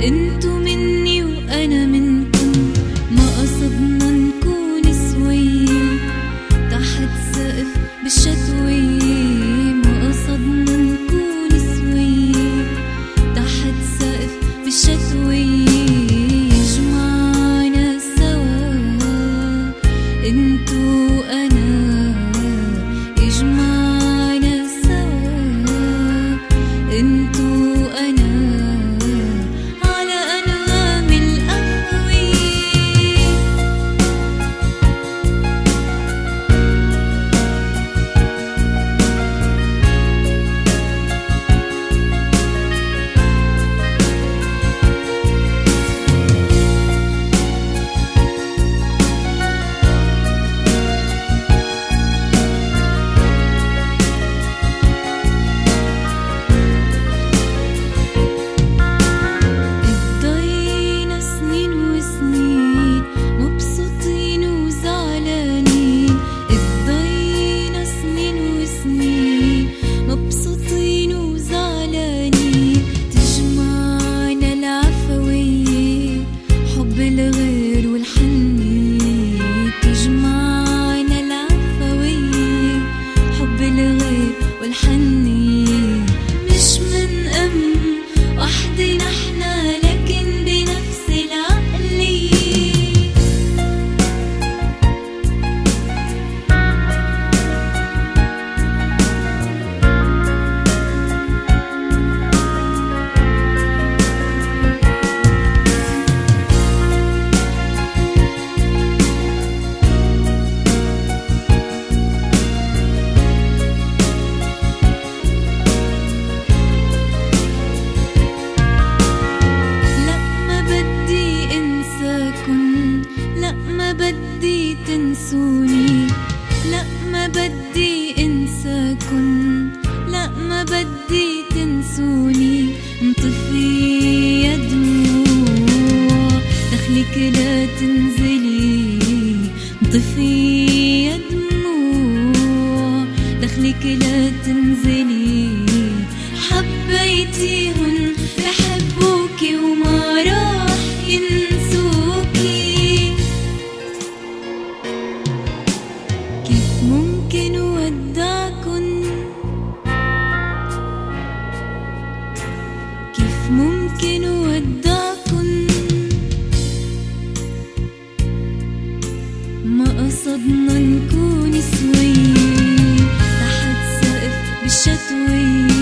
انتو مني وانا منكم، ما قصدنا نكون سوية تحت سقف بالشتوية، ما قصدنا نكون سوية تحت سقف بالشتوية. يجمعنا سوا انتو وانا، يجمعنا سوا انتو وانا على انغام القهوة. مش من وحدي نحنا لكن بنفس العقلية. لا ما بدي تنسوني، لا ما بدي انساكن، لا ما بدي تنسوني. انطفي يا دموع دخلك لا تنزلي، انطفي يا دموع دخلك لا تنزلي. حبيتيهن بحبوكي وما راح ينسوكي، كيف ممكن ودعكن، كيف ممكن ودعكن، ما قصدنا نكون سوية تحت سقف بالشتوية.